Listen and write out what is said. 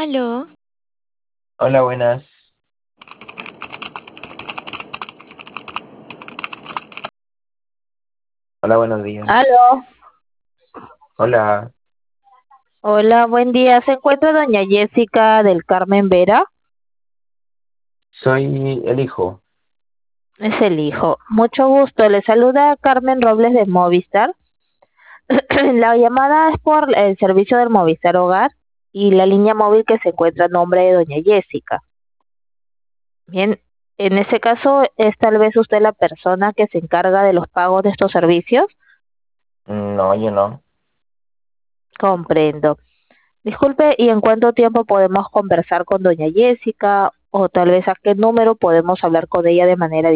Aló, Hola, buenas. Hola, buenos días. Aló, Hola, hola, buen día. ¿Se encuentra doña Jessica del Carmen Vera? soy el hijo. Es el hijo. Mucho gusto. Le saluda Carmen Robles de Movistar. La llamada es por el servicio del Movistar Hogar y la línea móvil que se encuentra a nombre de doña Jessica. Bien, en ese caso, ¿es tal vez usted la persona que se encarga de los pagos de estos servicios? No, yo no. Comprendo. Disculpe, ¿y en cuánto tiempo podemos conversar con doña Jessica? O tal vez a qué número podemos hablar con ella de manera